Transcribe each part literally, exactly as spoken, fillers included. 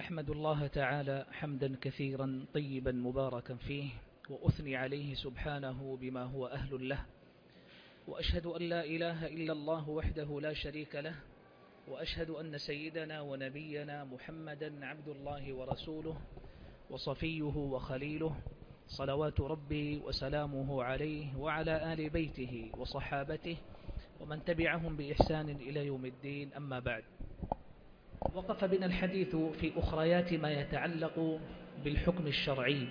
أحمد الله تعالى حمدا كثيرا طيبا مباركا فيه، وأثني عليه سبحانه بما هو أهل له، وأشهد أن لا إله إلا الله وحده لا شريك له، وأشهد أن سيدنا ونبينا محمدا عبد الله ورسوله وصفيه وخليله، صلوات ربي وسلامه عليه وعلى آل بيته وصحابته ومن تبعهم بإحسان إلى يوم الدين. أما بعد، وقف بنا الحديث في أخريات ما يتعلق بالحكم الشرعي،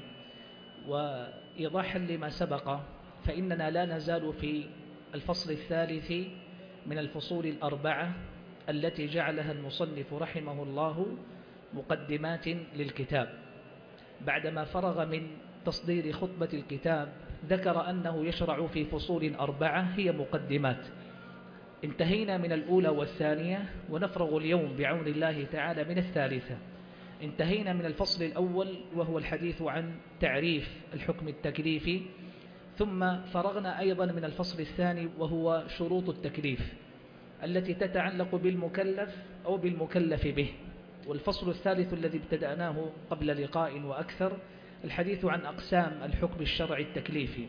وإيضاحا لما سبق فإننا لا نزال في الفصل الثالث من الفصول الأربعة التي جعلها المصنف رحمه الله مقدمات للكتاب. بعدما فرغ من تصدير خطبة الكتاب ذكر أنه يشرع في فصول أربعة هي مقدمات. انتهينا من الأولى والثانية، ونفرغ اليوم بعون الله تعالى من الثالثة. انتهينا من الفصل الأول وهو الحديث عن تعريف الحكم التكليفي، ثم فرغنا أيضا من الفصل الثاني وهو شروط التكليف التي تتعلق بالمكلف أو بالمكلف به. والفصل الثالث الذي ابتدأناه قبل لقاء وأكثر الحديث عن أقسام الحكم الشرعي التكليفي.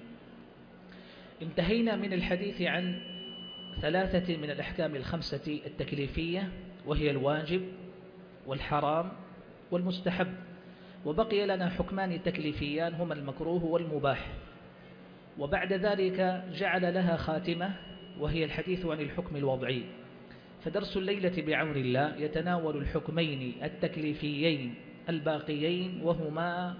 انتهينا من الحديث عن ثلاثة من الأحكام الخمسة التكليفية، وهي الواجب والحرام والمستحب، وبقي لنا حكمان تكليفيان هما المكروه والمباح. وبعد ذلك جعل لها خاتمة وهي الحديث عن الحكم الوضعي. فدرس الليلة بعون الله يتناول الحكمين التكليفيين الباقيين وهما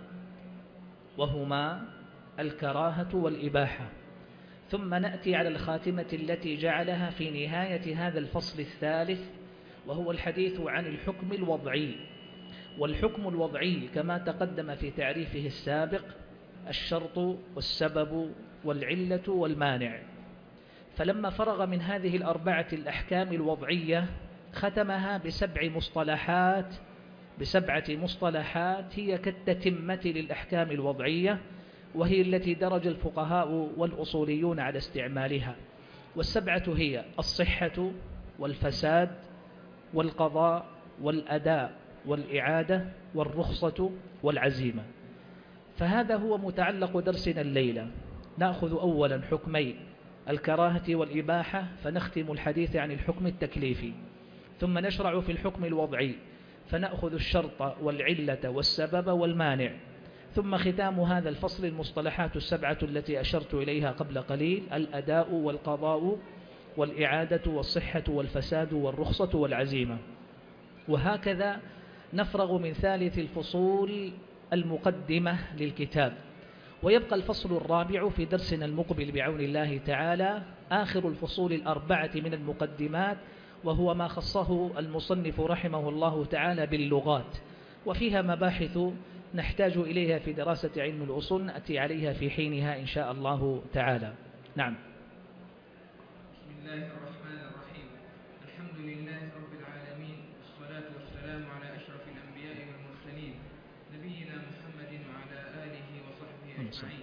وهما الكراهة والإباحة، ثم نأتي على الخاتمة التي جعلها في نهاية هذا الفصل الثالث وهو الحديث عن الحكم الوضعي. والحكم الوضعي كما تقدم في تعريفه السابق الشرط والسبب والعلة والمانع. فلما فرغ من هذه الأربعة الأحكام الوضعية ختمها بسبع مصطلحات بسبعة مصطلحات هي كالتتمة للأحكام الوضعية، وهي التي درج الفقهاء والأصوليون على استعمالها. والسبعة هي الصحة والفساد والقضاء والأداء والإعادة والرخصة والعزيمة. فهذا هو متعلق درسنا الليلة. نأخذ أولا حكمي الكراهة والإباحة، فنختم الحديث عن الحكم التكليفي، ثم نشرع في الحكم الوضعي فنأخذ الشرط والعلة والسبب والمانع، ثم ختام هذا الفصل المصطلحات السبعة التي أشرت إليها قبل قليل: الأداء والقضاء والإعادة والصحة والفساد والرخصة والعزيمة. وهكذا نفرغ من ثالث الفصول المقدمة للكتاب، ويبقى الفصل الرابع في درسنا المقبل بعون الله تعالى آخر الفصول الأربعة من المقدمات، وهو ما خصه المصنف رحمه الله تعالى باللغات، وفيها مباحث نحتاج إليها في دراسة علم الأصول نأتي عليها في حينها إن شاء الله تعالى. نعم. بسم الله الرحمن الرحيم. الحمد لله رب العالمين، والصلاة والسلام على أشرف الأنبياء والمرسلين نبينا محمد وعلى آله وصحبه أجمعين.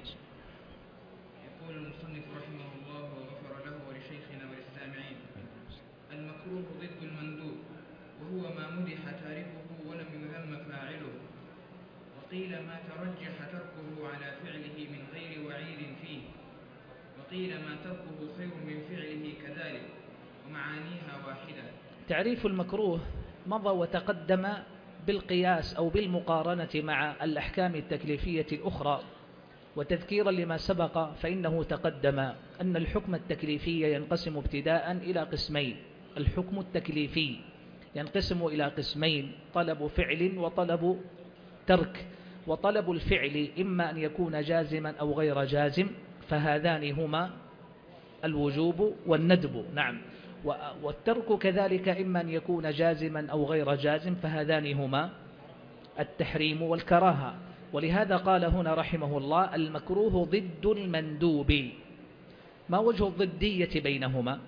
يقول المصنف رحمه الله وغفر له ولشيخنا وللسامعين: المكروه ضد المندوب، وهو ما مدح تاركه ولم يذم فاعله، وقيل ما ترجح تركه على فعله من غير وعيد فيه، وقيل ما تركه خير من فعله كذلك، ومعانيها واحدة. تعريف المكروه مضى وتقدم بالقياس أو بالمقارنة مع الأحكام التكليفية الأخرى. وتذكيرا لما سبق فإنه تقدم أن الحكم التكليفي ينقسم ابتداء إلى قسمين. الحكم التكليفي ينقسم إلى قسمين: طلب فعل وطلب ترك. وطلب الفعل إما أن يكون جازما أو غير جازم، فهذان هما الوجوب والندب. نعم. والترك كذلك إما أن يكون جازما أو غير جازم، فهذان هما التحريم والكراهة. ولهذا قال هنا رحمه الله: المكروه ضد المندوب. ما وجه الضدية بينهما؟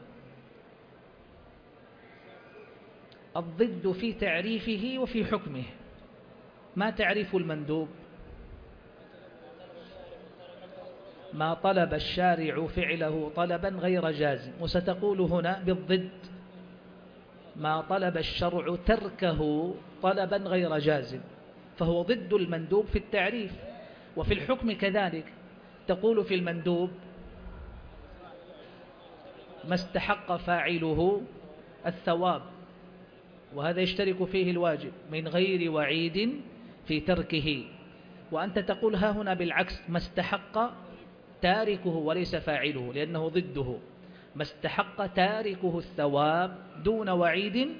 الضد في تعريفه وفي حكمه. ما تعريف المندوب؟ ما طلب الشارع فعله طلبا غير جازم. وستقول هنا بالضد ما طلب الشرع تركه طلبا غير جازم، فهو ضد المندوب في التعريف. وفي الحكم كذلك، تقول في المندوب ما استحق فاعله الثواب، وهذا يشترك فيه الواجب من غير وعيد في تركه. وأنت تقول ها هنا بالعكس، ما استحق تاركه وليس فاعله، لأنه ضده. ما استحق تاركه الثواب دون وعيد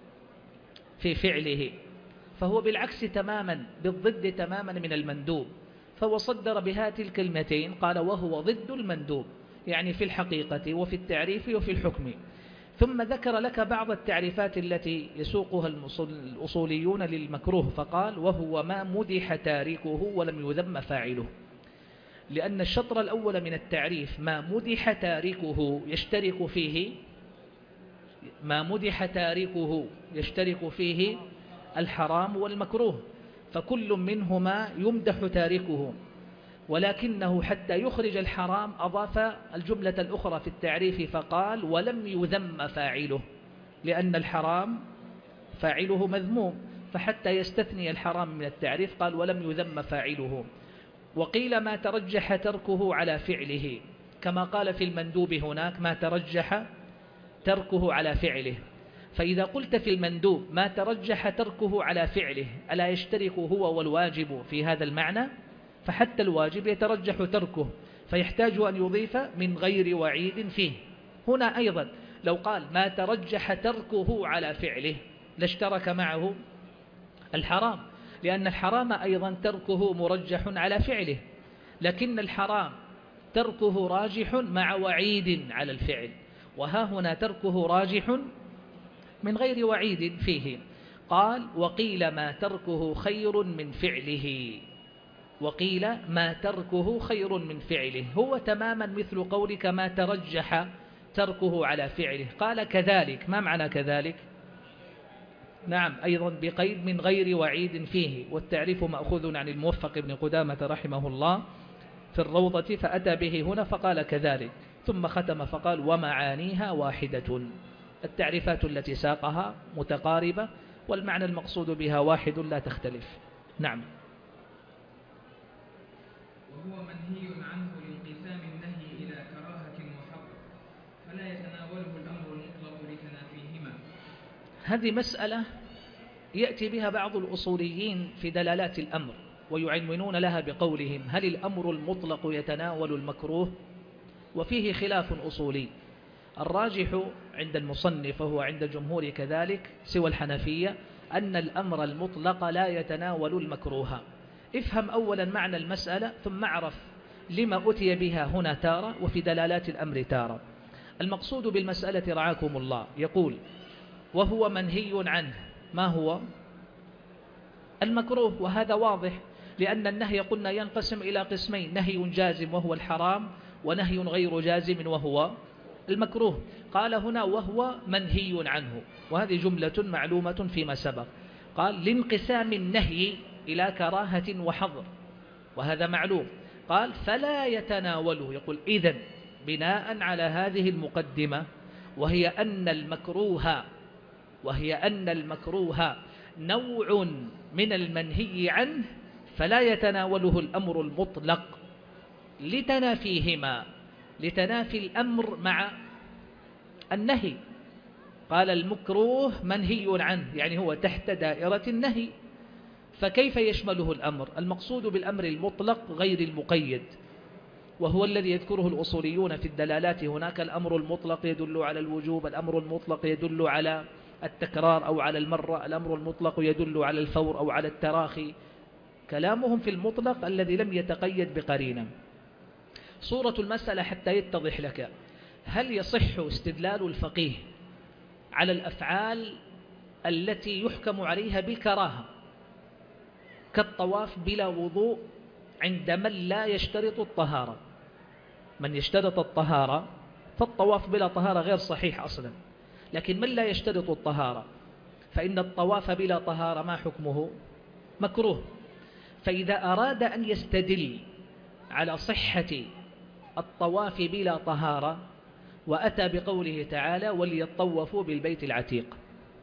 في فعله، فهو بالعكس تماما، بالضد تماما من المندوب. فهو صدر بهذه الكلمتين، قال وهو ضد المندوب، يعني في الحقيقة وفي التعريف وفي الحكم. ثم ذكر لك بعض التعريفات التي يسوقها الأصوليون للمكروه، فقال وهو ما مدح تاركه ولم يذم فاعله. لأن الشطر الأول من التعريف ما مدح تاركه يشترك فيه ما مدح تاركه يشترك فيه الحرام والمكروه، فكل منهما يمدح تاركه، ولكنه حتى يخرج الحرام أضاف الجملة الأخرى في التعريف فقال ولم يذم فاعله، لأن الحرام فاعله مذموم، فحتى يستثني الحرام من التعريف قال ولم يذم فاعله. وقيل ما ترجح تركه على فعله، كما قال في المندوب هناك ما ترجح تركه على فعله. فإذا قلت في المندوب ما ترجح تركه على فعله، ألا يشترك هو والواجب في هذا المعنى؟ فحتى الواجب يترجح تركه، فيحتاج أن يضيف من غير وعيد فيه. هنا أيضا لو قال ما ترجح تركه على فعله لاشترك معه الحرام، لأن الحرام أيضا تركه مرجح على فعله، لكن الحرام تركه راجح مع وعيد على الفعل، وها هنا تركه راجح من غير وعيد فيه. قال وقيل ما تركه خير من فعله، وقيل ما تركه خير من فعله، هو تماما مثل قولك ما ترجح تركه على فعله. قال كذلك، ما معنى كذلك؟ نعم، أيضا بقيد من غير وعيد فيه، والتعريف مأخوذ عن الموفق بن قدامة رحمه الله في الروضة، فأتى به هنا فقال كذلك، ثم ختم فقال ومعانيها واحدة. التعريفات التي ساقها متقاربة، والمعنى المقصود بها واحد لا تختلف. نعم. وهو منهي عنه لانقسام النهي إلى كراهة وحظر، فلا يتناوله الأمر المطلق لتنافيهما. هذه مسألة يأتي بها بعض الأصوليين في دلالات الأمر، ويعنونون لها بقولهم هل الأمر المطلق يتناول المكروه؟ وفيه خلاف أصولي. الراجح عند المصنف وهو عند الجمهور كذلك سوى الحنفية أن الأمر المطلق لا يتناول المكروه. افهم أولا معنى المسألة، ثم اعرف لما أتي بها هنا تارة وفي دلالات الأمر تارة. المقصود بالمسألة رعاكم الله يقول وهو منهي عنه، ما هو؟ المكروه، وهذا واضح لأن النهي قلنا ينقسم إلى قسمين، نهي جازم وهو الحرام، ونهي غير جازم وهو المكروه. قال هنا وهو منهي عنه، وهذه جملة معلومة فيما سبق. قال لانقسام النهي إلى كراهة وحظر، وهذا معلوم. قال فلا يتناوله، يقول إذن بناء على هذه المقدمة، وهي أن المكروه وهي أن المكروه نوع من المنهي عنه، فلا يتناوله الأمر المطلق لتنافيهما، لتنافي الأمر مع النهي. قال المكروه منهي عنه، يعني هو تحت دائرة النهي، فكيف يشمله الأمر؟ المقصود بالأمر المطلق غير المقيد، وهو الذي يذكره الأصوليون في الدلالات. هناك الأمر المطلق يدل على الوجوب، الأمر المطلق يدل على التكرار أو على المرة، الأمر المطلق يدل على الفور أو على التراخي. كلامهم في المطلق الذي لم يتقيد بقرينة. صورة المسألة حتى يتضح لك، هل يصح استدلال الفقيه على الأفعال التي يحكم عليها بالكراهة كالطواف بلا وضوء عند من لا يشترط الطهارة؟ من يشترط الطهارة فالطواف بلا طهارة غير صحيح أصلا، لكن من لا يشترط الطهارة فإن الطواف بلا طهارة ما حكمه؟ مكروه. فإذا أراد أن يستدل على صحة الطواف بلا طهارة وأتى بقوله تعالى وليطوفوا بالبيت العتيق،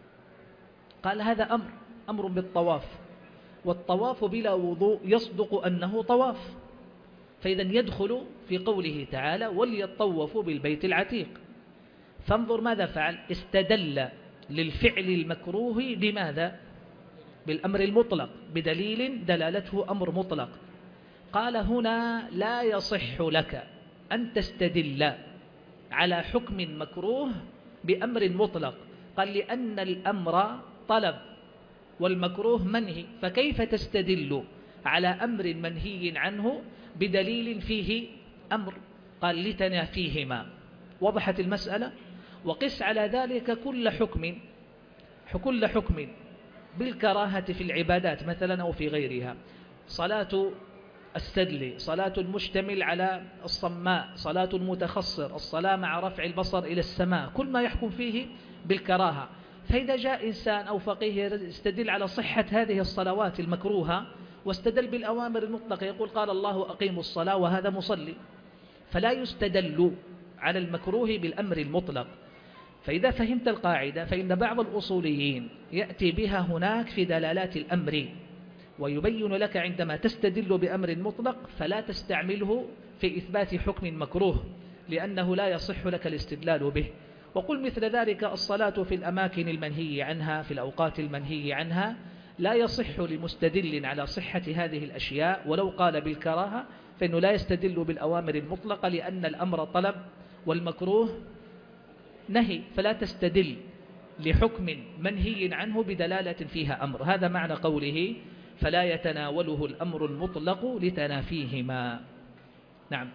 قال هذا أمر أمر بالطواف، والطواف بلا وضوء يصدق أنه طواف، فإذا يدخل في قوله تعالى وليطوفوا بالبيت العتيق. فانظر ماذا فعل، استدل للفعل المكروه بماذا؟ بالأمر المطلق، بدليل دلالته أمر مطلق. قال هنا لا يصح لك أن تستدل على حكم مكروه بأمر مطلق، قال لأن الأمر طلب والمكروه منهي، فكيف تستدل على أمر منهي عنه بدليل فيه أمر؟ قال لتنافيهما. وضحت المسألة؟ وقس على ذلك كل حكم كل حكم بالكراهة في العبادات مثلا أو في غيرها، صلاة السدل، صلاة المشتمل على الصماء، صلاة المتخصر، الصلاة مع رفع البصر إلى السماء، كل ما يحكم فيه بالكراهة. فإذا جاء إنسان أو فقيه يستدل على صحة هذه الصلوات المكروهة واستدل بالأوامر المطلقة، يقول قال الله أقيموا الصلاة وهذا مصلي، فلا يستدل على المكروه بالأمر المطلق. فإذا فهمت القاعدة فإن بعض الأصوليين يأتي بها هناك في دلالات الأمر ويبين لك عندما تستدل بأمر مطلق فلا تستعمله في إثبات حكم مكروه لأنه لا يصح لك الاستدلال به. وقل مثل ذلك الصلاة في الأماكن المنهي عنها في الأوقات المنهي عنها لا يصح لمستدل على صحة هذه الأشياء ولو قال بالكراهة، فإنه لا يستدل بالأوامر المطلقة لأن الأمر طلب والمكروه نهي، فلا تستدل لحكم منهي عنه بدلالة فيها أمر. هذا معنى قوله فلا يتناوله الأمر المطلق لتنافيهما. نعم.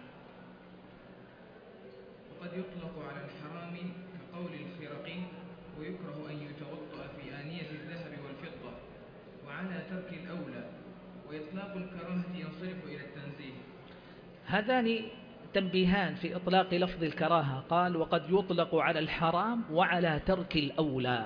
وقد يطلق على الحرام كقول الخرقي ويكره أن يتوضأ في آنية الذهب والفضة، وعلى ترك الأولى، وإطلاق الكراهة ينصرف إلى التنزيه. هذان تنبيهان في إطلاق لفظ الكراهة. قال وقد يطلق على الحرام وعلى ترك الأولى.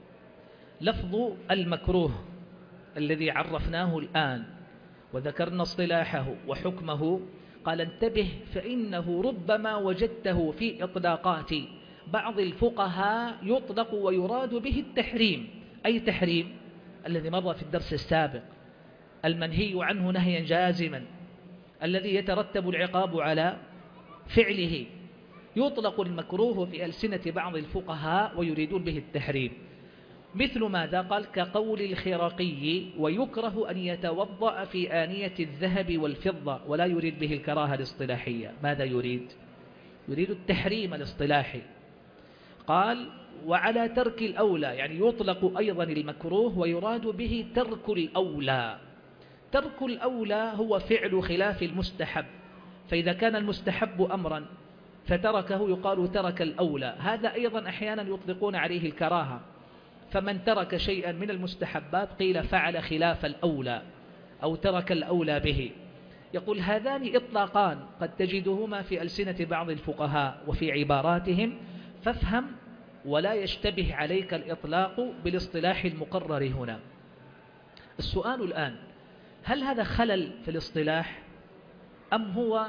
لفظ المكروه الذي عرفناه الآن وذكرنا اصطلاحه وحكمه، قال انتبه فإنه ربما وجدته في إطلاقات بعض الفقهاء يطلق ويراد به التحريم. أي تحريم؟ الذي مر في الدرس السابق، المنهي عنه نهيا جازما الذي يترتب العقاب على فعله. يطلق المكروه في ألسنة بعض الفقهاء ويريدون به التحريم. مثل ماذا؟ قال كقول الخرقي ويكره أن يتوضأ في آنية الذهب والفضة، ولا يريد به الكراهة الاصطلاحية. ماذا يريد؟ يريد التحريم الاصطلاحي. قال وعلى ترك الأولى، يعني يطلق أيضا المكروه ويراد به ترك الأولى. ترك الأولى هو فعل خلاف المستحب، فإذا كان المستحب أمرا فتركه يقال ترك الأولى. هذا أيضا أحيانا يطلقون عليه الكراهة، فمن ترك شيئا من المستحبات قيل فعل خلاف الأولى أو ترك الأولى به. يقول هذان إطلاقان قد تجدهما في ألسنة بعض الفقهاء وفي عباراتهم، فافهم ولا يشتبه عليك الإطلاق بالاصطلاح المقرر هنا. السؤال الآن، هل هذا خلل في الاصطلاح أم هو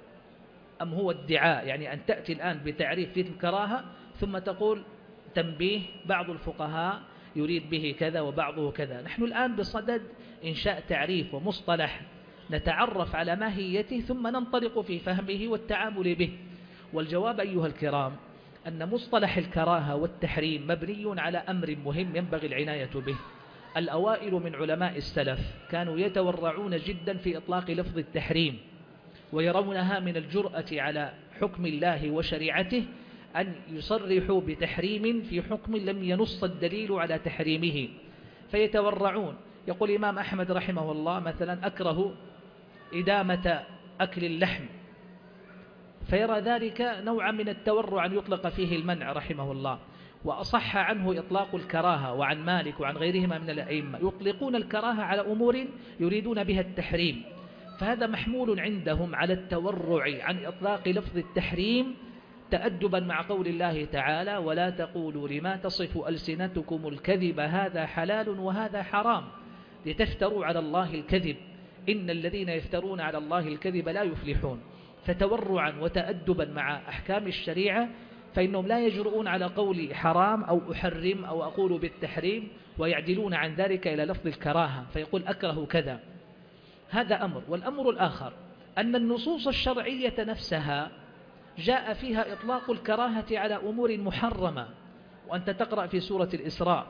أم هو ادعاء؟ يعني أن تأتي الآن بتعريف في الكراهة ثم تقول تنبيه بعض الفقهاء يريد به كذا وبعضه كذا. نحن الآن بصدد إنشاء تعريف ومصطلح نتعرف على ماهيته ثم ننطلق في فهمه والتعامل به. والجواب أيها الكرام أن مصطلح الكراهة والتحريم مبني على أمر مهم ينبغي العناية به. الأوائل من علماء السلف كانوا يتورعون جدا في إطلاق لفظ التحريم، ويرونها من الجرأة على حكم الله وشريعته أن يصرحوا بتحريم في حكم لم ينص الدليل على تحريمه، فيتورعون. يقول الإمام أحمد رحمه الله مثلا أكره إدامة أكل اللحم، فيرى ذلك نوعا من التورع أن يطلق فيه المنع رحمه الله. وأصح عنه إطلاق الكراهة، وعن مالك وعن غيرهما من الأئمة يطلقون الكراهة على أمور يريدون بها التحريم، فهذا محمول عندهم على التورع عن إطلاق لفظ التحريم تأدبا مع قول الله تعالى ولا تقولوا لما تصف ألسنتكم الكذب هذا حلال وهذا حرام لتفتروا على الله الكذب إن الذين يفترون على الله الكذب لا يفلحون. فتورعا وتأدبا مع أحكام الشريعة فإنهم لا يجرؤون على قول حرام أو أحرم أو أقول بالتحريم ويعدلون عن ذلك إلى لفظ الكراهة فيقول أكره كذا. هذا أمر. والأمر الآخر أن النصوص الشرعية نفسها جاء فيها إطلاق الكراهة على أمور محرمة. وأنت تقرأ في سورة الإسراء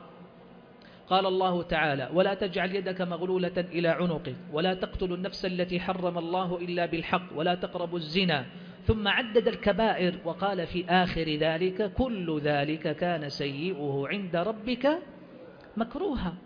قال الله تعالى ولا تجعل يدك مغلولة إلى عنقك ولا تقتلوا النفس التي حرم الله إلا بالحق ولا تقربوا الزنا، ثم عدد الكبائر وقال في آخر ذلك كل ذلك كان سيئه عند ربك مكروها.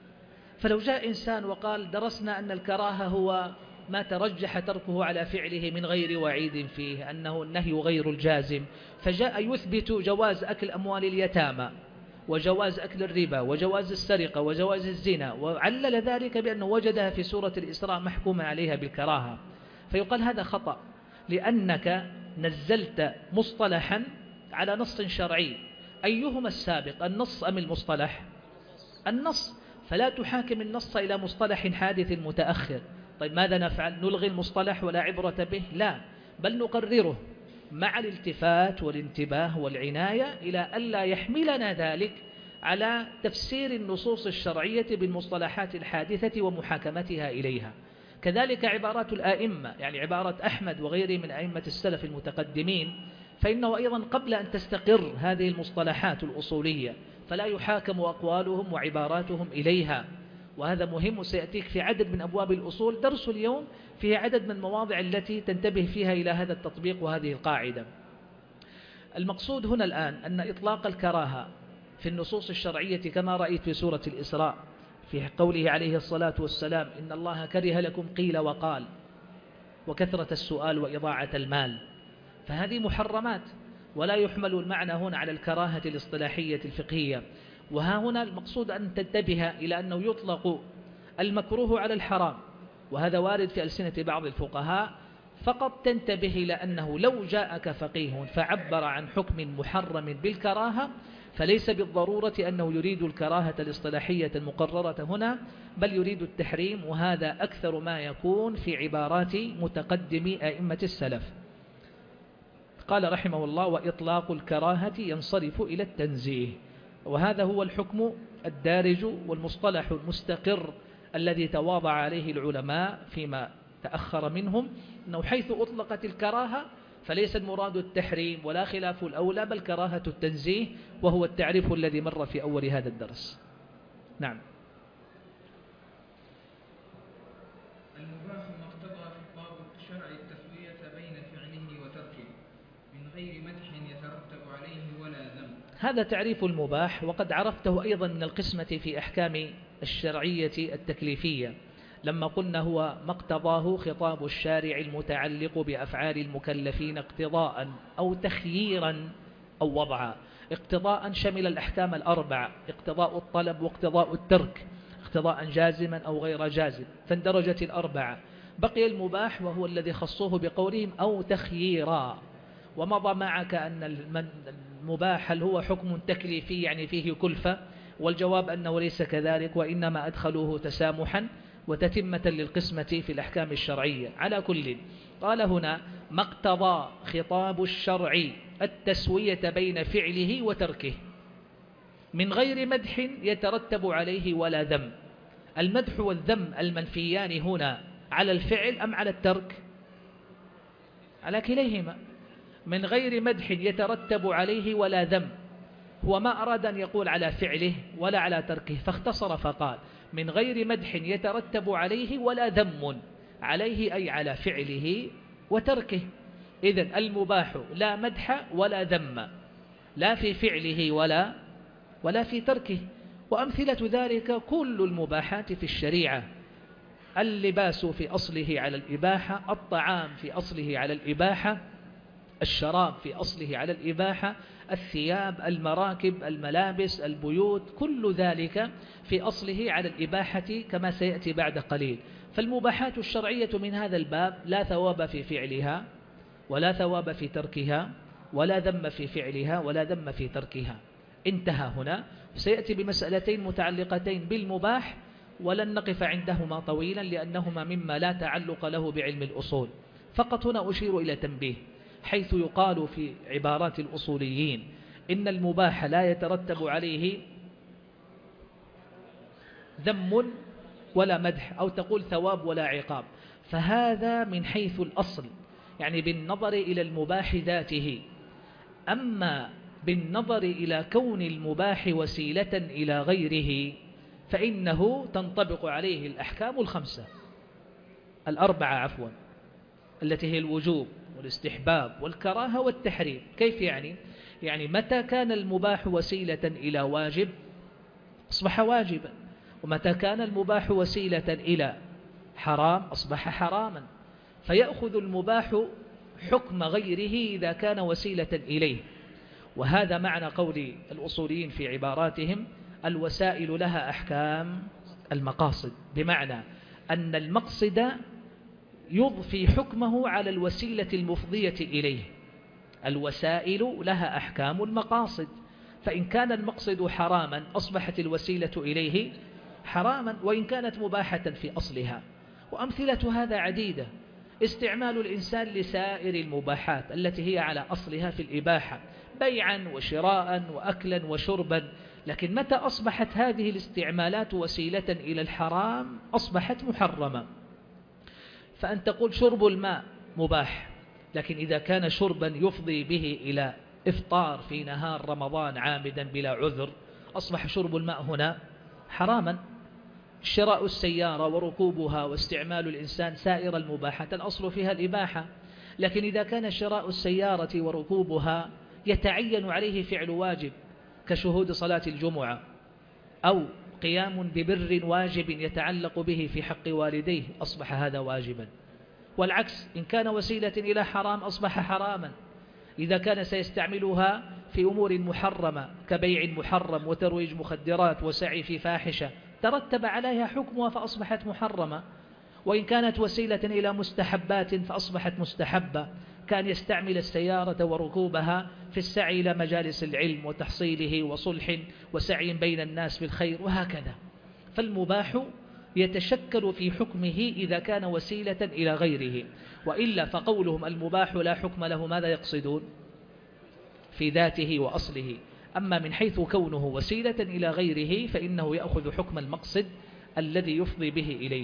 فلو جاء إنسان وقال درسنا أن الكراهة هو ما ترجح تركه على فعله من غير وعيد فيه، أنه النهي غير الجازم، فجاء يثبت جواز أكل أموال اليتامى وجواز أكل الربا وجواز السرقة وجواز الزنا، وعلل ذلك بأنه وجدها في سورة الإسراء محكومة عليها بالكراهة، فيقال هذا خطأ، لأنك نزلت مصطلحا على نص شرعي. أيهما السابق، النص أم المصطلح؟ النص. فلا تحاكم النص إلى مصطلح حادث متأخر. طيب ماذا نفعل؟ نلغي المصطلح ولا عبرة به؟ لا، بل نقرره مع الالتفات والانتباه والعناية إلى ألا يحملنا ذلك على تفسير النصوص الشرعية بالمصطلحات الحادثة ومحاكمتها إليها. كذلك عبارات الآئمة، يعني عبارة أحمد وغيره من أئمة السلف المتقدمين، فإنه أيضا قبل أن تستقر هذه المصطلحات الأصولية فلا يحاكم أقوالهم وعباراتهم إليها. وهذا مهم، سيأتيك في عدد من أبواب الأصول درس اليوم فيه عدد من المواضع التي تنتبه فيها إلى هذا التطبيق وهذه القاعدة. المقصود هنا الآن أن إطلاق الكراهة في النصوص الشرعية كما رأيت في سورة الإسراء في قوله عليه الصلاة والسلام إن الله كره لكم قيل وقال وكثرة السؤال وإضاعة المال، فهذه محرمات، ولا يحمل المعنى هنا على الكراهة الاصطلاحية الفقهية. وها هنا المقصود أن تنتبه إلى أنه يطلق المكروه على الحرام، وهذا وارد في ألسنة بعض الفقهاء، فقط تنتبه إلى أنه لو جاءك فقيه فعبر عن حكم محرم بالكراهة فليس بالضرورة أنه يريد الكراهة الاصطلاحية المقررة هنا، بل يريد التحريم، وهذا أكثر ما يكون في عبارات متقدمي أئمة السلف. قال رحمه الله وإطلاق الكراهة ينصرف إلى التنزيه، وهذا هو الحكم الدارج والمصطلح المستقر الذي تواضع عليه العلماء فيما تأخر منهم، أنه حيث أطلقت الكراهة فليس المراد التحريم ولا خلاف الأولى، بل كراهة التنزيه، وهو التعريف الذي مر في أول هذا الدرس. نعم. المباح ما اقتضى خطاب الشرع التسوية بين فعله وتركه من غير مدح يترتب عليه ولا ذم. هذا تعريف المباح، وقد عرفته أيضا من القسمة في أحكام الشرعية التكليفية لما قلنا هو ما اقتضاه خطاب الشارع المتعلق بأفعال المكلفين اقتضاء أو تخييرا أو وضعا. اقتضاء شمل الأحكام الأربع، اقتضاء الطلب واقتضاء الترك، اقتضاء جازما أو غير جازم، فاندرجت الأربعة. بقي المباح وهو الذي خصوه بقولهم أو تخييرا. ومضى معك أن المباح هل هو حكم تكليفي يعني فيه كلفة، والجواب أنه ليس كذلك، وإنما أدخلوه تسامحا وتتمة للقسمة في الأحكام الشرعية. على كل، قال هنا ما اقتضى خطاب الشرع التسوية بين فعله وتركه من غير مدح يترتب عليه ولا ذم. المدح والذم المنفيان هنا على الفعل أم على الترك؟ على كليهما. من غير مدح يترتب عليه ولا ذم، هو ما أراد أن يقول على فعله ولا على تركه، فاختصر فقال من غير مدح يترتب عليه ولا ذم، عليه أي على فعله وتركه. إذن المباح لا مدح ولا ذم، لا في فعله ولا ولا في تركه. وأمثلة ذلك كل المباحات في الشريعة: اللباس في أصله على الإباحة، الطعام في أصله على الإباحة، الشراب في أصله على الإباحة، الثياب، المراكب، الملابس، البيوت، كل ذلك في أصله على الإباحة كما سيأتي بعد قليل. فالمباحات الشرعية من هذا الباب لا ثواب في فعلها ولا ثواب في تركها ولا ذم في فعلها ولا ذم في تركها. انتهى هنا. سيأتي بمسألتين متعلقتين بالمباح ولن نقف عندهما طويلا لأنهما مما لا تعلق له بعلم الأصول. فقط هنا أشير إلى تنبيه: حيث يقال في عبارات الأصوليين إن المباح لا يترتب عليه ذم ولا مدح، أو تقول ثواب ولا عقاب، فهذا من حيث الأصل، يعني بالنظر إلى المباح ذاته. أما بالنظر إلى كون المباح وسيلة إلى غيره فإنه تنطبق عليه الأحكام الخمسة الأربعة عفوا التي هي الوجوب والاستحباب والكراهة والتحريم. كيف يعني؟ يعني متى كان المباح وسيلة إلى واجب أصبح واجبا، ومتى كان المباح وسيلة إلى حرام أصبح حراما، فيأخذ المباح حكم غيره إذا كان وسيلة إليه. وهذا معنى قول الأصوليين في عباراتهم الوسائل لها أحكام المقاصد، بمعنى أن المقصد يضفي حكمه على الوسيلة المفضية إليه. الوسائل لها أحكام المقاصد، فإن كان المقصد حراما أصبحت الوسيلة إليه حراما وإن كانت مباحة في أصلها. وأمثلة هذا عديدة، استعمال الإنسان لسائر المباحات التي هي على أصلها في الإباحة، بيعا وشراء وأكلا وشربا، لكن متى أصبحت هذه الاستعمالات وسيلة إلى الحرام أصبحت محرمة. فأن تقول شرب الماء مباح، لكن إذا كان شربا يفضي به إلى إفطار في نهار رمضان عامدا بلا عذر أصبح شرب الماء هنا حراما. شراء السيارة وركوبها واستعمال الإنسان سائر المباحات الأصل فيها الإباحة، لكن إذا كان شراء السيارة وركوبها يتعين عليه فعل واجب كشهود صلاة الجمعة أو قيام ببر واجب يتعلق به في حق والديه أصبح هذا واجبا. والعكس، إن كان وسيلة إلى حرام أصبح حراما. إذا كان سيستعملها في أمور محرمة كبيع محرم وترويج مخدرات وسعي في فاحشة ترتب عليها حكمها فأصبحت محرمة. وإن كانت وسيلة إلى مستحبات فأصبحت مستحبة، كان يستعمل السيارة وركوبها في السعي إلى مجالس العلم وتحصيله وصلح وسعي بين الناس بالخير وهكذا. فالمباح يتشكل في حكمه إذا كان وسيلة إلى غيره، وإلا فقولهم المباح لا حكم له ماذا يقصدون؟ في ذاته وأصله. أما من حيث كونه وسيلة إلى غيره فإنه يأخذ حكم المقصد الذي يفضي به إليه.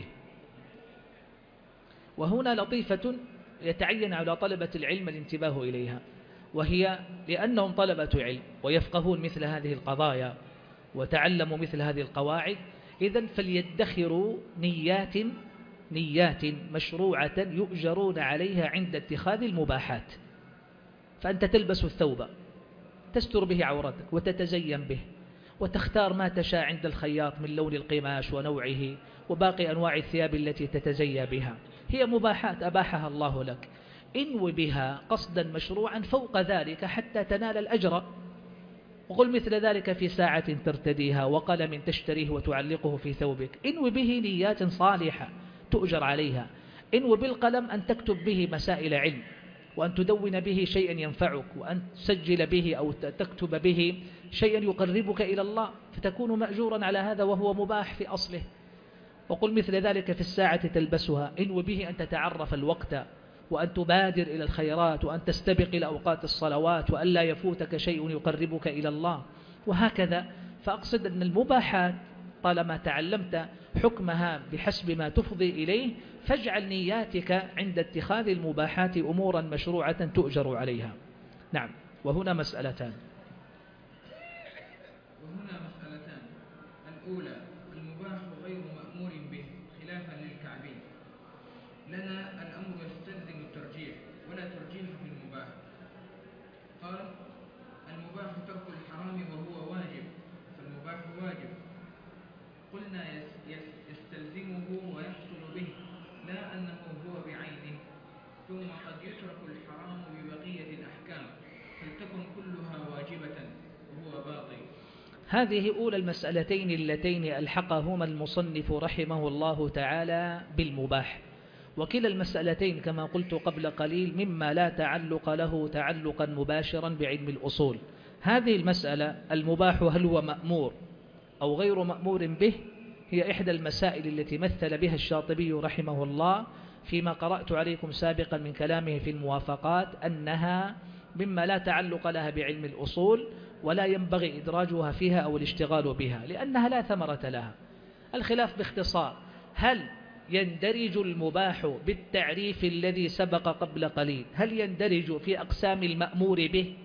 وهنا لطيفة يتعين على طلبة العلم الانتباه إليها، وهي لأنهم طلبة علم ويفقهون مثل هذه القضايا وتعلموا مثل هذه القواعد، إذن فليدخروا نيات نيات مشروعة يؤجرون عليها عند اتخاذ المباحات. فأنت تلبس الثوب تستر به عورتك وتتزين به وتختار ما تشاء عند الخياط من لون القماش ونوعه وباقي أنواع الثياب التي تتزيى بها، هي مباحات أباحها الله لك، انو بها قصدا مشروعا فوق ذلك حتى تنال الأجر. وقل مثل ذلك في ساعة ترتديها وقلم تشتريه وتعلقه في ثوبك، انو به نيات صالحة تؤجر عليها. انو بالقلم أن تكتب به مسائل علم، وأن تدون به شيئا ينفعك، وأن تسجل به أو تكتب به شيئا يقربك إلى الله، فتكون مأجورا على هذا وهو مباح في أصله. وقل مثل ذلك في الساعة تلبسها، انو به أن تتعرف الوقت وأن تبادر إلى الخيرات وأن تستبق إلى أوقات الصلوات وأن لا يفوتك شيء يقربك إلى الله وهكذا. فأقصد أن المباحات طالما تعلمت حكمها بحسب ما تفضي إليه فاجعل نياتك عند اتخاذ المباحات أمورا مشروعة تؤجر عليها. نعم. وهنا مسألتان وهنا مسألتان الأولى المباح غير مأمور به خلافا للكعبين. لنا الأمر يستلزم الترجيح ولا ترجيح في المباح. قال المباح ترك الحرام وهو واجب، فالمباح واجب. قلنا يستلزمه ويحصل به لا أنه هو بعينه. ثم قد يترك الحرام ببقية الأحكام فلتكن كلها واجبة وهو باطل. هذه أولى المسألتين اللتين ألحقهما المصنف رحمه الله تعالى بالمباح. وكلا المسألتين كما قلت قبل قليل مما لا تعلق له تعلقا مباشرا بعلم الأصول. هذه المسألة المباح هل هو مأمور أو غير مأمور به هي إحدى المسائل التي مثل بها الشاطبي رحمه الله فيما قرأت عليكم سابقا من كلامه في الموافقات أنها مما لا تعلق لها بعلم الأصول ولا ينبغي إدراجها فيها أو الاشتغال بها لأنها لا ثمرة لها. الخلاف باختصار: هل يندرج المباح بالتعريف الذي سبق قبل قليل، هل يندرج في أقسام المأمور به؟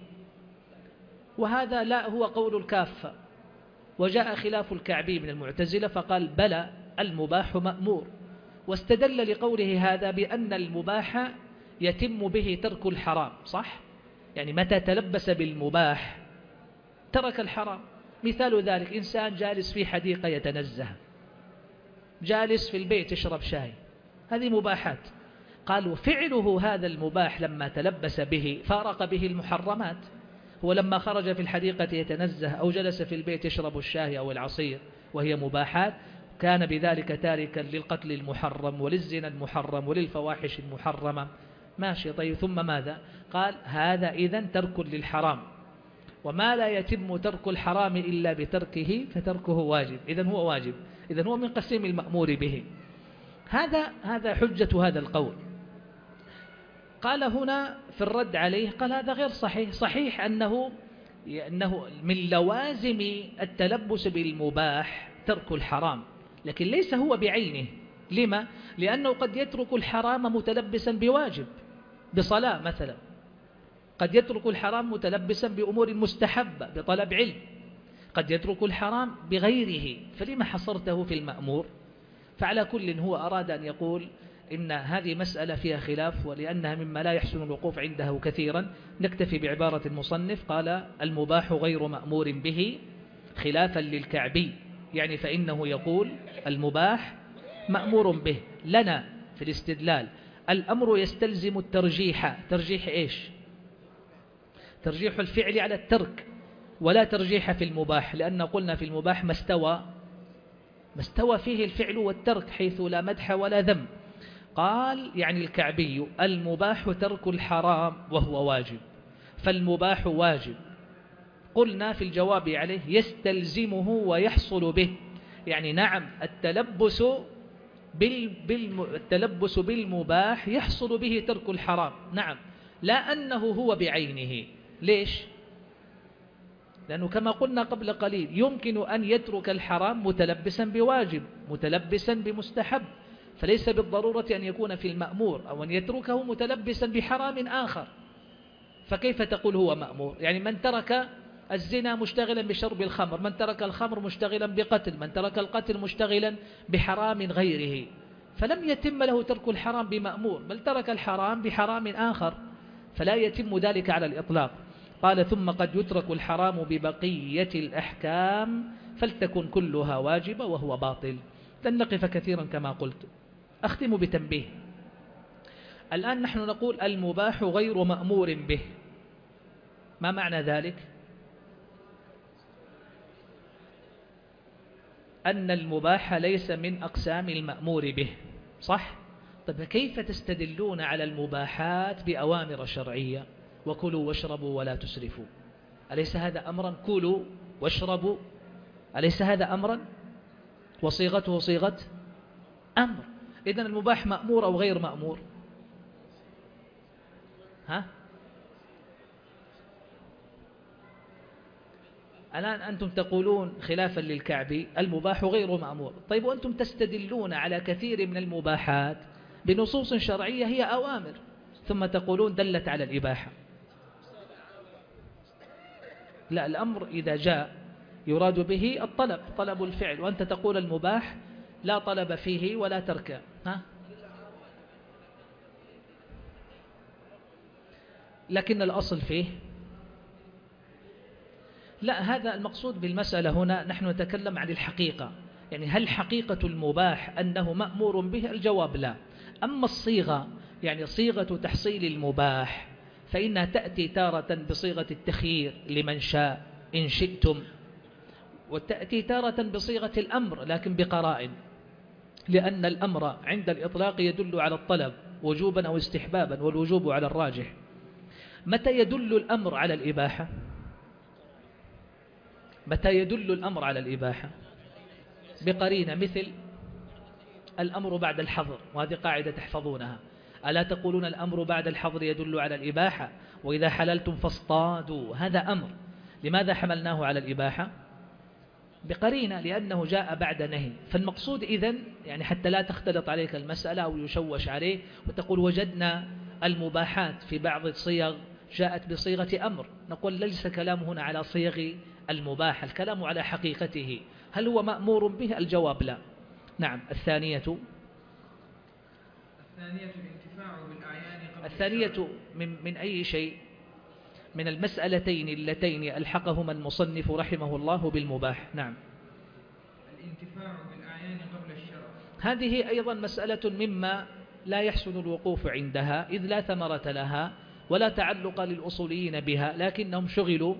وهذا لا هو قول الكافة. وجاء خلاف الكعبي من المعتزلة فقال بلى المباح مأمور، واستدل لقوله هذا بأن المباح يتم به ترك الحرام. صح؟ يعني متى تلبس بالمباح ترك الحرام. مثال ذلك: إنسان جالس في حديقة يتنزه، جالس في البيت يشرب شاي، هذه مباحات. قالوا فعله هذا المباح لما تلبس به فارق به المحرمات. هو لما خرج في الحديقة يتنزه أو جلس في البيت يشرب الشاي أو العصير وهي مباحات، كان بذلك تاركا للقتل المحرم وللزنا المحرم وللفواحش المحرمة. ماشي، طيب ثم ماذا؟ قال هذا إذن ترك للحرام، وما لا يتم ترك الحرام إلا بتركه فتركه واجب، إذن هو واجب، إذن هو من قسم المأمور به. هذا هذا حجة هذا القول. قال هنا في الرد عليه قال هذا غير صحيح. صحيح أنه أنه من لوازم التلبس بالمباح ترك الحرام، لكن ليس هو بعينه. لما؟ لأنه قد يترك الحرام متلبسا بواجب، بصلاة مثلا، قد يترك الحرام متلبسا بأمور مستحبة بطلب علم، قد يترك الحرام بغيره، فلما حصرته في المأمور؟ فعلى كل هو أراد أن يقول إن هذه مسألة فيها خلاف، ولأنها مما لا يحسن الوقوف عنده كثيرا نكتفي بعبارة المصنف قال المباح غير مأمور به خلافا للكعبي، يعني فإنه يقول المباح مأمور به. لنا في الاستدلال الأمر يستلزم الترجيح. ترجيح إيش؟ ترجيح الفعل على الترك، ولا ترجيح في المباح، لأن قلنا في المباح ما استوى ما استوى فيه الفعل والترك حيث لا مدح ولا ذم. قال يعني الكعبي المباح ترك الحرام وهو واجب، فالمباح واجب. قلنا في الجواب عليه يستلزمه ويحصل به، يعني نعم التلبس بال... بال... التلبس بالمباح يحصل به ترك الحرام، نعم، لا أنه هو بعينه. ليش؟ لأنه كما قلنا قبل قليل يمكن أن يترك الحرام متلبسا بواجب، متلبسا بمستحب، فليس بالضرورة أن يكون في المأمور، أو أن يتركه متلبسا بحرام آخر. فكيف تقول هو مأمور؟ يعني من ترك الزنا مشتغلا بشرب الخمر، من ترك الخمر مشتغلا بقتل، من ترك القتل مشتغلا بحرام غيره، فلم يتم له ترك الحرام بمأمور، بل ترك الحرام بحرام آخر، فلا يتم ذلك على الإطلاق. قال ثم قد يترك الحرام ببقية الأحكام فلتكن كلها واجبة وهو باطل. لن نقف كثيرا كما قلت. أختم بتنبيه. الآن نحن نقول المباح غير مأمور به. ما معنى ذلك؟ أن المباح ليس من أقسام المأمور به، صح؟ طيب كيف تستدلون على المباحات بأوامر شرعية؟ وكلوا واشربوا ولا تسرفوا، أليس هذا أمرا؟ كلوا واشربوا، أليس هذا أمرا؟ وصيغته صيغة أمر. إذن المباح مأمور أو غير مأمور؟ ها؟ الآن أنتم تقولون خلافا للكعبي المباح غير مأمور. طيب وأنتم تستدلون على كثير من المباحات بنصوص شرعية هي أوامر، ثم تقولون دلت على الإباحة. لا، الأمر إذا جاء يراد به الطلب، طلب الفعل، وأنت تقول المباح لا طلب فيه ولا ترك. ها؟ لكن الأصل فيه لا. هذا المقصود بالمسألة هنا، نحن نتكلم عن الحقيقة، يعني هل حقيقة المباح أنه مأمور به؟ الجواب لا. أما الصيغة، يعني صيغة تحصيل المباح، فإنها تأتي تارة بصيغة التخيير لمن شاء إن شئتم، وتأتي تارة بصيغة الأمر لكن بقرائن، لأن الأمر عند الإطلاق يدل على الطلب وجوبا أو استحبابا، والوجوب على الراجح. متى يدل الأمر على الإباحة؟ متى يدل الأمر على الإباحة؟ بقرينة، مثل الأمر بعد الحظر، وهذه قاعدة تحفظونها. ألا تقولون الأمر بعد الحظر يدل على الإباحة، وإذا حللتم فاصطادوا، هذا أمر. لماذا حملناه على الإباحة؟ بقرينة، لأنه جاء بعد نهي. فالمقصود إذن يعني حتى لا تختلط عليك المسألة أو يشوش عليه وتقول وجدنا المباحات في بعض الصيغ جاءت بصيغة أمر، نقول ليس كلام هنا على صيغ المباح، الكلام على حقيقته. هل هو مأمور به؟ الجواب لا. نعم. الثانية الثانية الانتفاع بالأعيان قبل الثانية من, من أي شيء؟ من المسألتين اللتين ألحقهما المصنف رحمه الله بالمباح. نعم. الانتفاع بالأعيان قبل الشرع. هذه أيضا مسألة مما لا يحسن الوقوف عندها، إذ لا ثمرة لها ولا تعلق للأصوليين بها، لكنهم شغلوا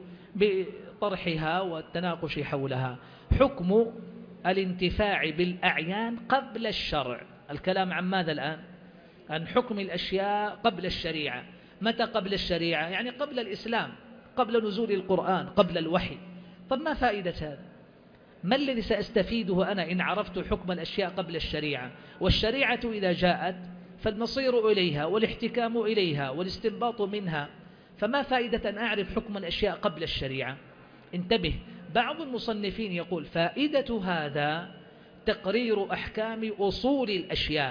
بطرحها والتناقش حولها. حكم الانتفاع بالأعيان قبل الشرع. الكلام عن ماذا الآن؟ عن حكم الأشياء قبل الشريعة. متى قبل الشريعة؟ يعني قبل الإسلام، قبل نزول القرآن، قبل الوحي. طب ما فائدة هذا؟ ما الذي سأستفيده أنا إن عرفت حكم الأشياء قبل الشريعة؟ والشريعة إذا جاءت فالمصير إليها والاحتكام إليها والاستنباط منها، فما فائدة أن أعرف حكم الأشياء قبل الشريعة؟ انتبه، بعض المصنفين يقول فائدة هذا تقرير أحكام أصول الأشياء.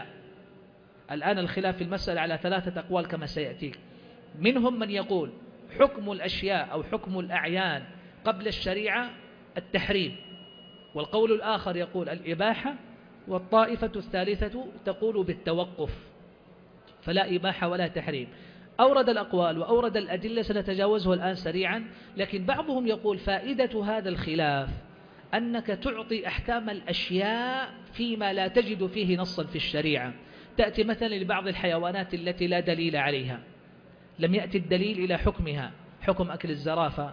الآن الخلاف في المسألة على ثلاثة أقوال كما سيأتيك. منهم من يقول حكم الأشياء أو حكم الأعيان قبل الشريعة التحريم، والقول الآخر يقول الإباحة، والطائفة الثالثة تقول بالتوقف، فلا إباحة ولا تحريم. أورد الأقوال وأورد الأدلة سنتجاوزه الآن سريعا، لكن بعضهم يقول فائدة هذا الخلاف أنك تعطي أحكام الأشياء فيما لا تجد فيه نصا في الشريعة. تأتي مثلا لبعض الحيوانات التي لا دليل عليها، لم يأتي الدليل إلى حكمها، حكم أكل الزرافة،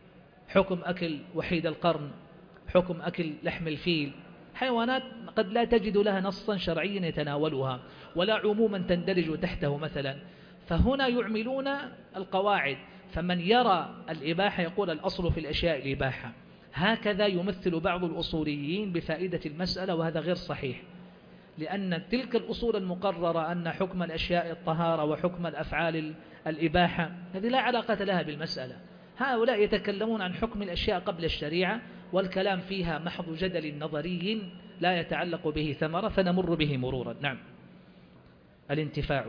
حكم أكل وحيد القرن، حكم أكل لحم الفيل، حيوانات قد لا تجد لها نصا شرعيا يتناولها ولا عموما تندرج تحته مثلا. فهنا يعملون القواعد، فمن يرى الإباحة يقول الأصل في الأشياء الإباحة. هكذا يمثل بعض الأصوليين بفائدة المسألة، وهذا غير صحيح، لأن تلك الأصول المقررة أن حكم الأشياء الطهارة وحكم الأفعال الإباحة هذه لا علاقة لها بالمسألة. هؤلاء يتكلمون عن حكم الأشياء قبل الشريعة، والكلام فيها محض جدل نظري لا يتعلق به ثمرة، فنمر به مرورا. نعم. الانتفاع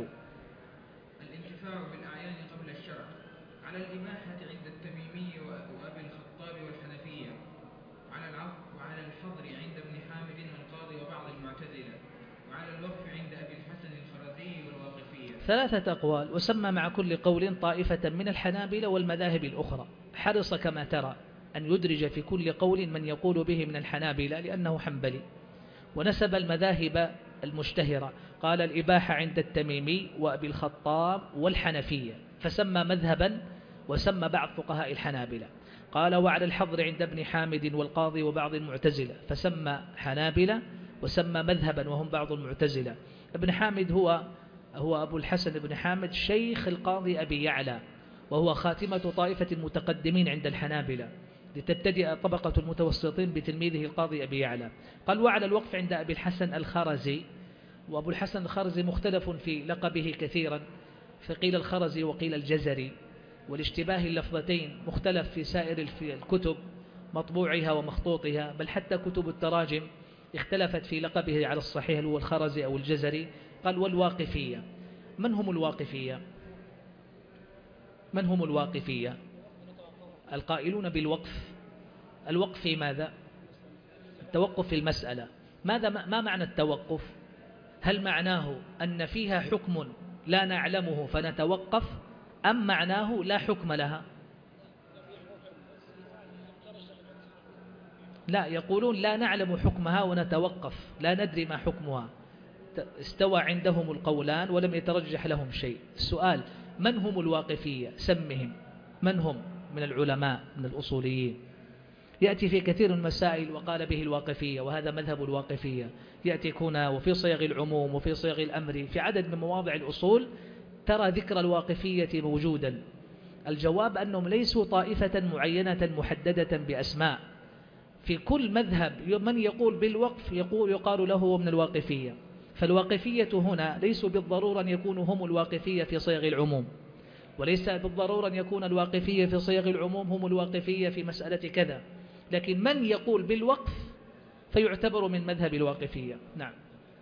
الانتفاع بالأعيان قبل الشرع على الإباحة عند التميمي وأبي الخطاب والحنفية، وعلى العفو وعلى الحظر عند ابن حامد والقاضي وبعض المعتزلة، وعلى الوقف عند أبي الحسن الخرزي والواقفية. ثلاثة أقوال، وسمى مع كل قول طائفة من الحنابلة والمذاهب الأخرى. حرص كما ترى أن يدرج في كل قول من يقول به من الحنابلة لأنه حنبلي، ونسب المذاهب المشتهرة. قال الإباحة عند التميمي وأبي الخطاب والحنفية، فسمى مذهبا وسمى بعض فقهاء الحنابلة. قال وعلى الحظر عند ابن حامد والقاضي وبعض المعتزلة، فسمى حنابلة وسمى مذهبا وهم بعض المعتزلة. ابن حامد هو هو أبو الحسن بن حامد شيخ القاضي أبي يعلى، وهو خاتمة طائفة المتقدمين عند الحنابلة، لتبتدئ طبقة المتوسطين بتلميذه القاضي أبي يعلى. قال وعلى الوقف عند أبي الحسن الخرزي، وأبو الحسن الخرزي مختلف في لقبه كثيرا، فقيل الخرزي وقيل الجزري، والاشتباه اللفظتين مختلف في سائر الكتب مطبوعها ومخطوطها، بل حتى كتب التراجم اختلفت في لقبه على الصحيح هو الخرزي أو الجزري. قال والواقفية. من هم الواقفية؟ من هم الواقفية؟ القائلون بالوقف. الوقف في ماذا؟ التوقف في المسألة. ماذا ما معنى التوقف؟ هل معناه أن فيها حكم لا نعلمه فنتوقف، أم معناه لا حكم لها؟ لا، يقولون لا نعلم حكمها ونتوقف، لا ندري ما حكمها. استوى عندهم القولان ولم يترجح لهم شيء. السؤال من هم الواقفية؟ سمهم. من هم من العلماء من الأصوليين؟ يأتي في كثير من المسائل وقال به الواقفية، وهذا مذهب الواقفية. يأتي هنا وفي صيغ العموم وفي صيغ الأمر، في عدد من مواضع الأصول ترى ذكر الواقفية موجودا. الجواب أنهم ليسوا طائفة معينة محددة بأسماء. في كل مذهب من يقول بالوقف يقول يقال له من الواقفية، فالواقفية هنا ليسوا بالضرورة أن يكونوا هم الواقفية في صيغ العموم، وليس بالضرورة أن يكون الواقفية في صيغ العموم هم الواقفية في مسألة كذا، لكن من يقول بالوقف فيعتبر من مذهب الواقفية. نعم.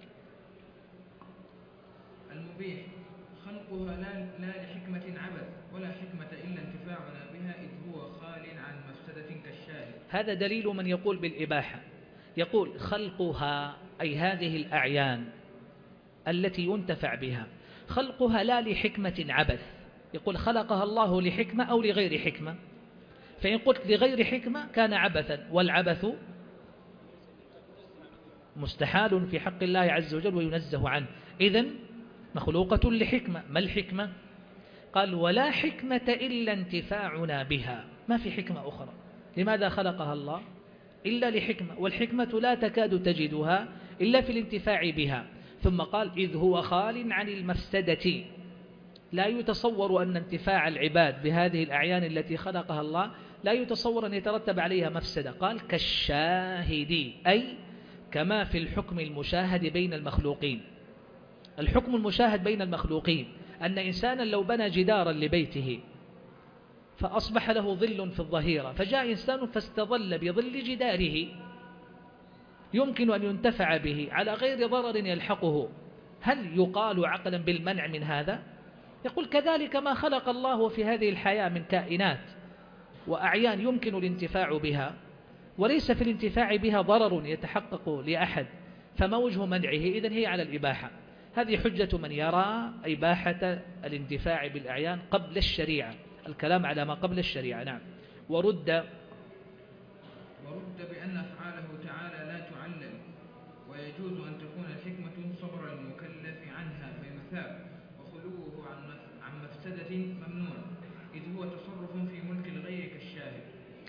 المبيح خلقها لا, لا لحكمة عبث ولا حكمة إلا انتفاعنا بها إذ هو خال عن مفسدة كالشاهد. هذا دليل من يقول بالإباحة، يقول خلقها أي هذه الأعيان التي ينتفع بها، خلقها لا لحكمة عبث، يقول خلقها الله لحكمة أو لغير حكمة، فإن قلت لغير حكمة كان عبثا، والعبث مستحال في حق الله عز وجل وينزه عنه، إذن مخلوقة لحكمة. ما الحكمة؟ قال ولا حكمة إلا انتفاعنا بها، ما في حكمة أخرى. لماذا خلقها الله؟ إلا لحكمة، والحكمة لا تكاد تجدها إلا في الانتفاع بها. ثم قال إذ هو خال عن المفسدة، لا يتصور أن انتفاع العباد بهذه الأعيان التي خلقها الله لا يتصور أن يترتب عليها مفسدة. قال كالشاهد، أي كما في الحكم المشاهد بين المخلوقين. الحكم المشاهد بين المخلوقين أن إنسانا لو بنى جدارا لبيته فأصبح له ظل في الظهيرة، فجاء إنسان فاستظل بظل جداره، يمكن أن ينتفع به على غير ضرر يلحقه، هل يقال عقلا بالمنع من هذا؟ يقول كذلك ما خلق الله في هذه الحياة من كائنات وأعيان يمكن الانتفاع بها وليس في الانتفاع بها ضرر يتحقق لأحد، فما وجه منعه؟ إذن هي على الإباحة. هذه حجة من يرى إباحة الانتفاع بالأعيان قبل الشريعة، الكلام على ما قبل الشريعة. نعم. ورد ورد بأن أفعاله تعالى لا تعلل، ويجوز أن تكون الحكمة صبر المكلف عنها فيثاب، وخلوه عن مفسدة ممنوع إذ هو تصرف في ملك الغير كالشاهد.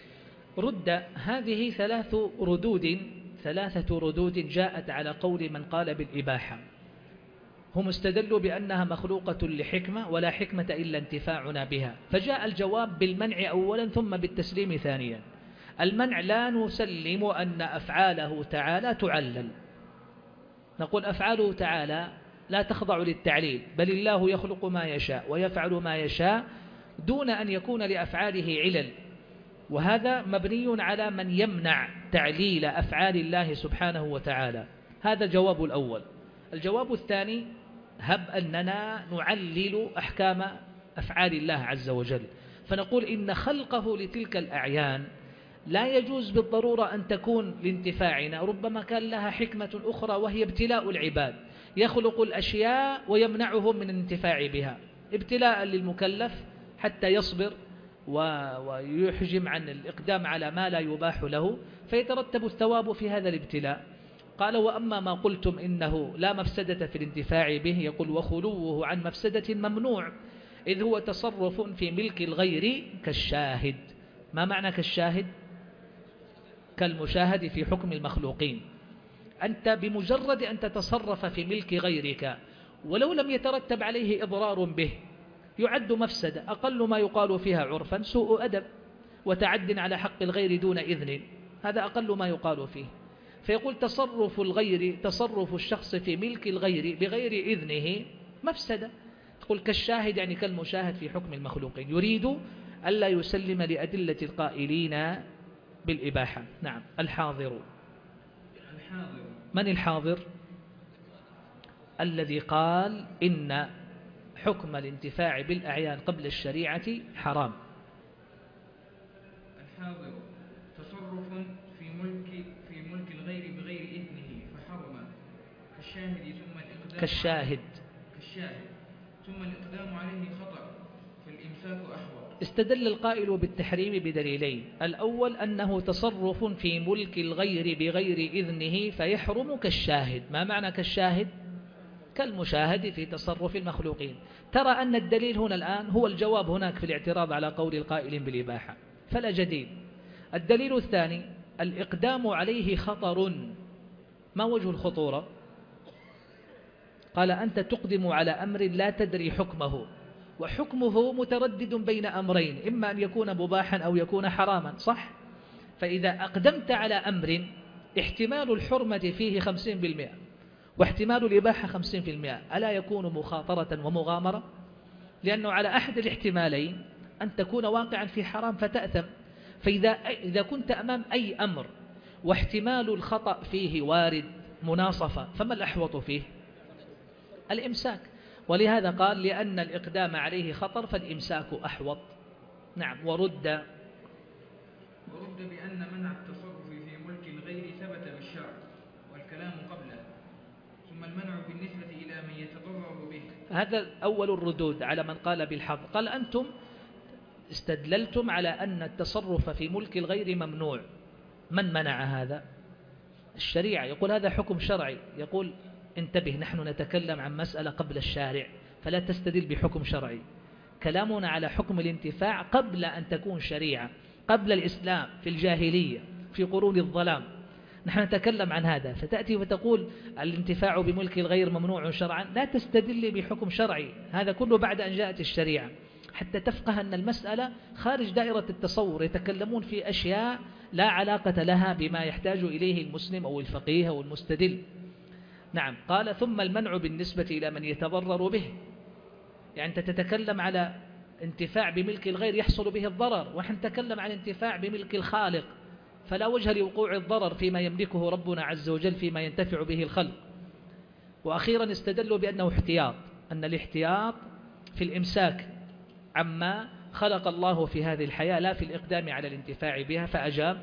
رد هذه ثلاث ردود ثلاثة ردود جاءت على قول من قال بالإباحة. هم استدلوا بأنها مخلوقة لحكمة ولا حكمة إلا انتفاعنا بها، فجاء الجواب بالمنع أولا ثم بالتسليم ثانيا. المنع لا نسلم أن أفعاله تعالى تعلل، نقول أفعاله تعالى لا تخضع للتعليل، بل الله يخلق ما يشاء ويفعل ما يشاء دون أن يكون لأفعاله علل، وهذا مبني على من يمنع تعليل أفعال الله سبحانه وتعالى. هذا الجواب الأول. الجواب الثاني هب أننا نعلل أحكام أفعال الله عز وجل، فنقول إن خلقه لتلك الأعيان لا يجوز بالضرورة أن تكون لانتفاعنا، ربما كان لها حكمة أخرى وهي ابتلاء العباد، يخلق الأشياء ويمنعهم من الانتفاع بها ابتلاء للمكلف حتى يصبر ويحجم عن الإقدام على ما لا يباح له، فيترتب الثواب في هذا الابتلاء. قال وأما ما قلتم إنه لا مفسدة في الانتفاع به، يقول وخلوه عن مفسدة ممنوع إذ هو تصرف في ملك الغير كالشاهد. ما معنى كالشاهد؟ كالمشاهد في حكم المخلوقين. أنت بمجرد أن تتصرف في ملك غيرك ولو لم يترتب عليه إضرار به يعد مفسدة، أقل ما يقال فيها عرفا سوء أدب وتعد على حق الغير دون إذن، هذا أقل ما يقال فيه. فيقول تصرف الغير تصرف الشخص في ملك الغير بغير إذنه مفسدة. تقول كالشاهد يعني كالمشاهد في حكم المخلوقين، يريد ألا يسلم لأدلة القائلين بالإباحة. نعم. الحاضر. الحاضر من الحاضر؟ الذي قال إن حكم الانتفاع بالأعيان قبل الشريعة حرام. الحاضر تصرف في ملك في ملك الغير بغير إذنه فحرم كالشاهد ثم الإقدام كالشاهد كالشاهد ثم الإقدام عليه خطأ فالإمساك أحوط. استدل القائل بالتحريم بدليلين، الأول أنه تصرف في ملك الغير بغير إذنه فيحرم كالشاهد. ما معنى كالشاهد؟ كالمشاهد في تصرف المخلوقين. ترى أن الدليل هنا الآن هو الجواب هناك في الاعتراض على قول القائل بالإباحة، فلا جديد. الدليل الثاني الإقدام عليه خطر. ما وجه الخطورة؟ قال أنت تقدم على أمر لا تدري حكمه، وحكمه متردد بين أمرين، إما أن يكون مباحا أو يكون حراما، صح؟ فإذا أقدمت على أمر احتمال الحرمة فيه خمسين بالمئة واحتمال الإباحة خمسين في المئة، ألا يكون مخاطرة ومغامرة؟ لأنه على أحد الاحتمالين أن تكون واقعا في حرام فتأثم. فإذا إذا كنت أمام أي أمر واحتمال الخطأ فيه وارد مناصفة، فما الأحوط فيه؟ الإمساك. ولهذا قال لأن الإقدام عليه خطر فالإمساك أحوط. نعم. ورد ورد بأن منع التصرف في ملك الغير ثبت بالشرع والكلام قبله، ثم المنع بالنسبة إلى من يتضرر به. هذا أول الردود على من قال بالحظر. قال أنتم استدللتم على أن التصرف في ملك الغير ممنوع، من منع هذا؟ الشريعة. يقول هذا حكم شرعي. يقول انتبه، نحن نتكلم عن مسألة قبل الشارع، فلا تستدل بحكم شرعي. كلامنا على حكم الانتفاع قبل أن تكون شريعة، قبل الإسلام، في الجاهلية، في قرون الظلام، نحن نتكلم عن هذا. فتأتي وتقول الانتفاع بملك الغير ممنوع شرعا، لا تستدل بحكم شرعي، هذا كله بعد أن جاءت الشريعة، حتى تفقه أن المسألة خارج دائرة التصور، يتكلمون في أشياء لا علاقة لها بما يحتاج إليه المسلم أو الفقيه أو المستدل. نعم. قال ثم المنع بالنسبة إلى من يتضرر به، يعني أنت تتكلم على انتفاع بملك الغير يحصل به الضرر، ونحن نتكلم عن انتفاع بملك الخالق، فلا وجه لوقوع الضرر فيما يملكه ربنا عز وجل فيما ينتفع به الخلق. وأخيرا استدلوا بأنه احتياط، أن الاحتياط في الإمساك عما خلق الله في هذه الحياة، لا في الإقدام على الانتفاع بها، فأجاب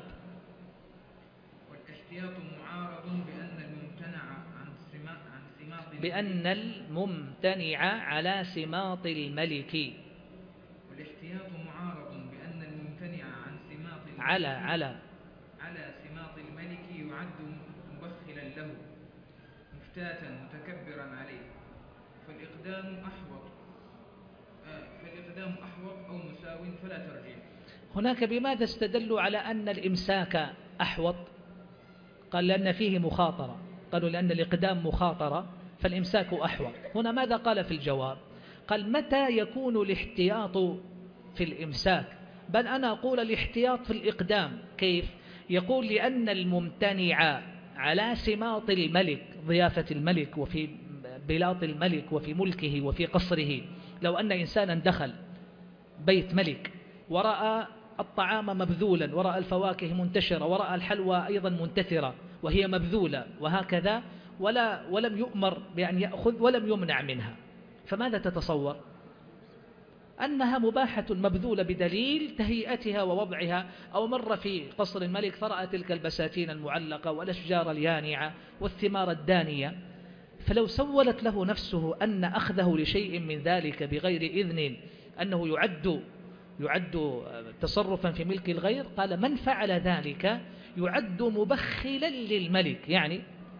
والاحتياط معارض بأن الممتنع عن سماط عن سماط بأن الممتنع على سماط الملك. والاحتياط معارض بأن الممتنع عن سماط الملك على على على سماط الملك يعد مبخلا له مفتاتا متكبرا عليه، فالإقدام أحوط آه فالإقدام أحوط أو مساو فلا ترجيح. هناك بماذا استدلوا على أن الإمساك أحوط؟ قال لأن فيه مخاطرة، قالوا لأن الإقدام مخاطرة فالإمساك أحوط. هنا ماذا قال في الجواب؟ قال متى يكون الاحتياط في الإمساك؟ بل أنا أقول الاحتياط في الإقدام. كيف؟ يقول لأن الممتنع على سماط الملك، ضيافة الملك وفي بلاط الملك وفي ملكه وفي قصره، لو أن إنسانا دخل بيت ملك ورأى الطعام مبذولا، ورأى الفواكه منتشرة، ورأى الحلوى أيضا منتثرة وهي مبذولة وهكذا، ولا ولم يؤمر بأن يأخذ ولم يمنع منها، فماذا تتصور؟ أنها مباحة مبذولة بدليل تهيئتها ووضعها. أو مر في قصر الملك فرأى تلك البساتين المعلقة والأشجار اليانعة والثمار الدانية، فلو سولت له نفسه أن أخذه لشيء من ذلك بغير إذن أنه يعد يعد تصرفا في ملك الغير، قال من فعل ذلك يعد مبخلا للملك، يعني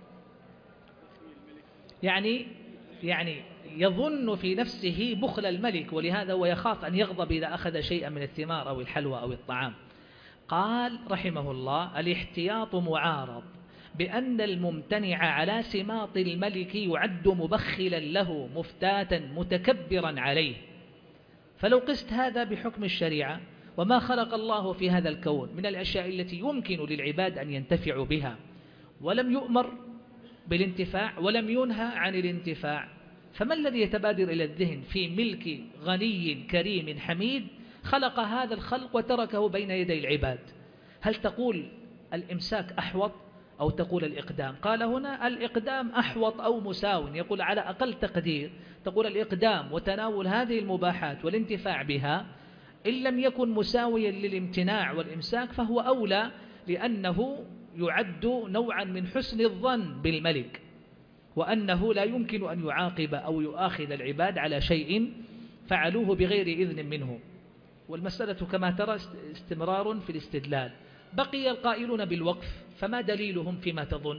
يعني يعني يظن في نفسه بخل الملك، ولهذا ويخاف أن يغضب إذا أخذ شيئا من الثمار أو الحلوى أو الطعام. قال رحمه الله الاحتياط معارض بأن الممتنع على سماط الملك يعد مبخلا له مفتاتا متكبرا عليه. فلو قست هذا بحكم الشريعة وما خلق الله في هذا الكون من الأشياء التي يمكن للعباد أن ينتفعوا بها، ولم يؤمر بالانتفاع ولم ينهى عن الانتفاع، فما الذي يتبادر إلى الذهن في ملك غني كريم حميد خلق هذا الخلق وتركه بين يدي العباد؟ هل تقول الإمساك أحوط أو تقول الإقدام؟ قال هنا الإقدام أحوط أو مساو. يقول على أقل تقدير تقول الإقدام وتناول هذه المباحات والانتفاع بها إن لم يكن مساويا للامتناع والإمساك فهو أولى، لأنه يعد نوعا من حسن الظن بالملك، وأنه لا يمكن أن يعاقب أو يؤاخذ العباد على شيء فعلوه بغير إذن منه. والمسألة كما ترى استمرار في الاستدلال. بقي القائلون بالوقف، فما دليلهم فيما تظن؟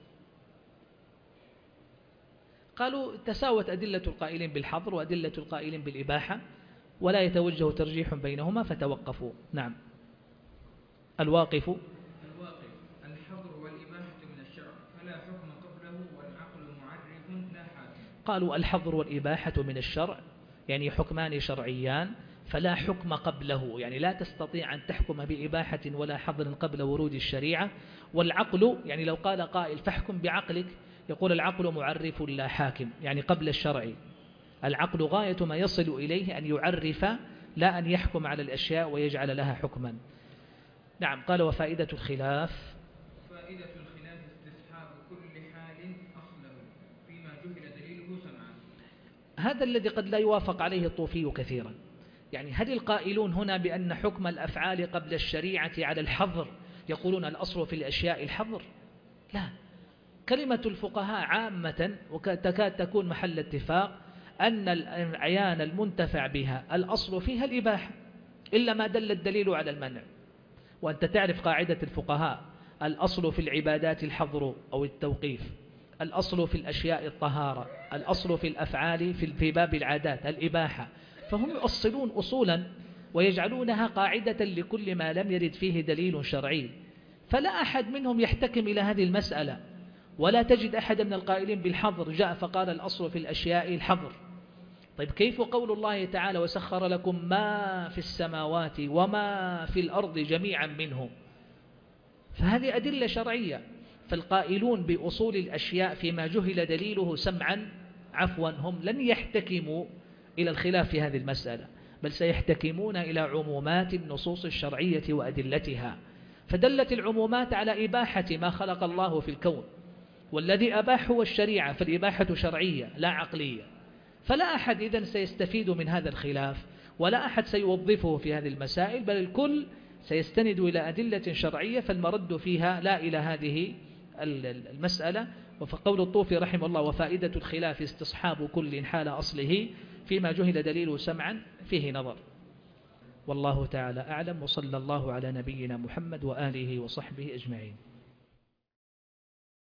قالوا تساوت أدلة القائلين بالحظر وأدلة القائلين بالإباحة ولا يتوجه ترجيح بينهما فتوقفوا. نعم. الواقف الواقف الحظر والإباحة من الشرع فلا حكم قبله والعقل معرف لا حاكم. قالوا الحظر والإباحة من الشرع يعني حكمان شرعيان فلا حكم قبله، يعني لا تستطيع أن تحكم بإباحة ولا حظر قبل ورود الشريعة. والعقل يعني لو قال قائل فاحكم بعقلك يقول العقل معرف لا حاكم، يعني قبل الشرع. العقل غاية ما يصل إليه أن يعرف لا أن يحكم على الأشياء ويجعل لها حكما. نعم. قال وفائدة الخلاف فائدة الخلاف استصحاب كل حال أصله فيما جهل دليله سمعا. هذا الذي قد لا يوافق عليه الطوفي كثيرا. يعني هل القائلون هنا بأن حكم الأفعال قبل الشريعة على الحظر يقولون الأصل في الأشياء الحظر؟ لا. كلمة الفقهاء عامة وتكاد تكون محل اتفاق أن الأعيان المنتفع بها الأصل فيها الإباحة إلا ما دل الدليل على المنع. وأنت تعرف قاعدة الفقهاء: الأصل في العبادات الحظر أو التوقيف، الأصل في الأشياء الطهارة، الأصل في الأفعال في باب العادات الإباحة. فهم يؤصلون أصولا ويجعلونها قاعدة لكل ما لم يرد فيه دليل شرعي، فلا أحد منهم يحتكم إلى هذه المسألة. ولا تجد أحد من القائلين بالحظر جاء فقال الأصل في الأشياء الحظر. طيب كيف قول الله تعالى وسخر لكم ما في السماوات وما في الأرض جميعا منه؟ فهذه أدلة شرعية. فالقائلون بأصول الأشياء فيما جهل دليله سمعا عفوا هم لن يحتكموا إلى الخلاف في هذه المسألة، بل سيحتكمون إلى عمومات النصوص الشرعية وأدلتها. فدلت العمومات على إباحة ما خلق الله في الكون، والذي أباح هو الشريعة، فالإباحة شرعية لا عقلية. فلا أحد إذن سيستفيد من هذا الخلاف، ولا أحد سيوظفه في هذه المسائل، بل الكل سيستند إلى أدلة شرعية، فالمرد فيها لا إلى هذه المسألة. وفقول الطوفي رحمه الله وفائدة الخلاف استصحاب كل حال أصله فيما جهل دليله سمعا فيه نظر. والله تعالى أعلم، وصلى الله على نبينا محمد وآله وصحبه أجمعين.